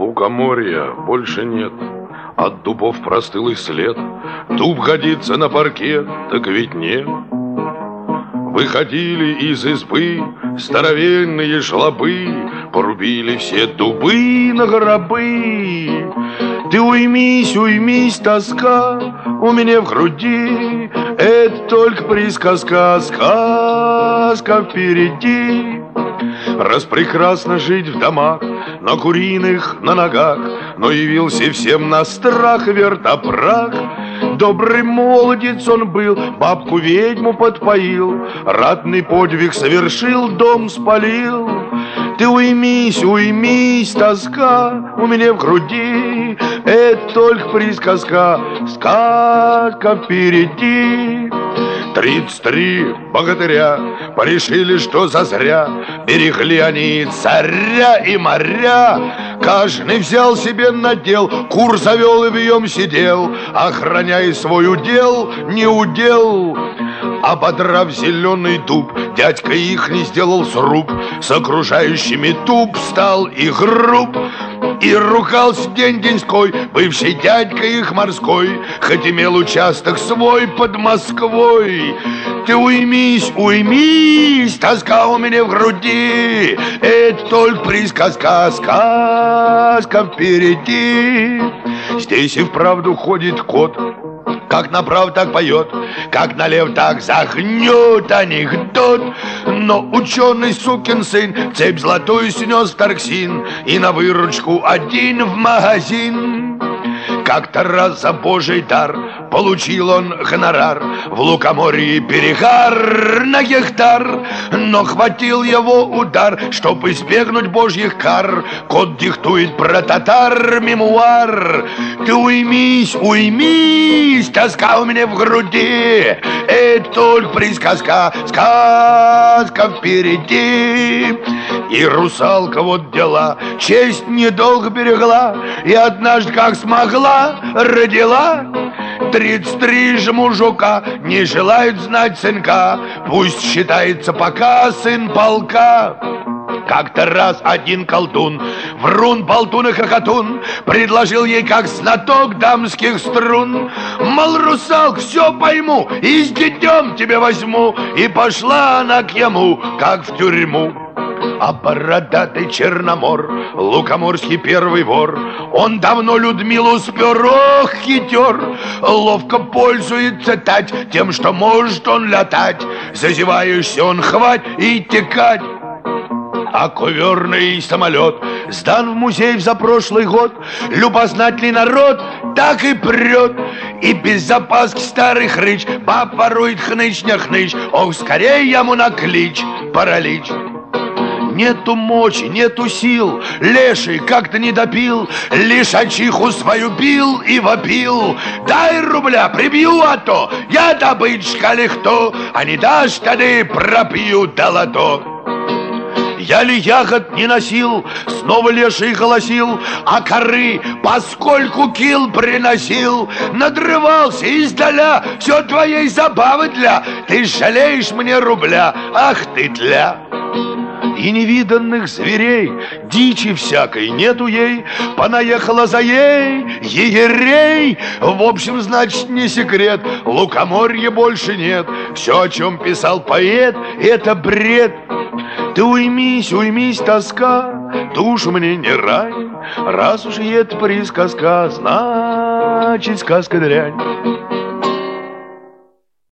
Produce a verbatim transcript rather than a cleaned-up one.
Лукоморья больше нет, от дубов простыл и след. Дуб годится на паркет, так ведь нет. Выходили из избы здоровенные жлобы, порубили все дубы на гробы. Ты уймись, уймись, тоска у меня в груди, это только присказка, сказка впереди. Раз прекрасно жить в домах, на куриных, на ногах, но явился всем на страх вертопрах. Добрый молодец он был, бабку-ведьму подпоил, ратный подвиг совершил, дом спалил. Ты уймись, уймись, тоска у меня в груди, это только присказка, сказка впереди. Тридцать три богатыря порешили, что зазря берегли они царя и моря. Каждый взял себе надел, кур завел и вьем сидел, охраняя свой удел, не удел. Ободрав зеленый дуб, дядька их не сделал сруб, с окружающими туп стал и груб. И ругался день-деньской бывший дядька их морской, хоть имел участок свой под Москвой. Ты уймись, уймись, тоска у меня в груди, это только присказка, сказка впереди. Здесь и вправду ходит кот, как направо, так поет, как налево, так загнет анекдот. Но ученый сукин сын цепь золотую снес Тарксин и на выручку один в магазин. Как-то раз за божий дар получил он гонорар, в Лукоморье перегар на гектар. Но хватил его удар, чтоб избегнуть божьих кар. Кот диктует про татар мемуар. Ты уймись, уймись, тоска у меня в груди, это только присказка, сказка впереди. И русалка вот дела, честь недолго берегла, и однажды как смогла родила. Тридцать три же мужика не желают знать сынка, пусть считается пока сын полка. Как-то раз один колдун, врун, болтун и хохотун, предложил ей как знаток дамских струн. Мол, русалк, все пойму, и с детем тебя возьму. И пошла она к ему, как в тюрьму. А бородатый Черномор, лукоморский первый вор, он давно Людмилу спер, ох, хитер. Ловко пользуется тать тем, что может он летать. Зазеваешься он хвать и текать. А коверный самолет сдан в музей за прошлый год. Любознательный народ так и прет. И без запаски старый хрыч баб ворует хныч не хныч. Ох, скорее ему на клич паралич. Нету мочи, нету сил, леший как-то не допил, лишачиху свою бил и вопил. Дай рубля, прибью, а то я добытчик ли кто, а не дашь, тогда пропью долото. Я ли ягод не носил, снова леший голосил, а коры поскольку кил приносил. Надрывался издаля, все твоей забавы для, ты жалеешь мне рубля, ах ты тля. И невиданных зверей, дичи всякой нету ей, понаехала за ей егерей. В общем, значит, не секрет, Лукоморья больше нет. Все, о чем писал поэт, это бред. Ты уймись, уймись, тоска, душу мне не рай. Раз уж это присказка, значит, сказка дрянь.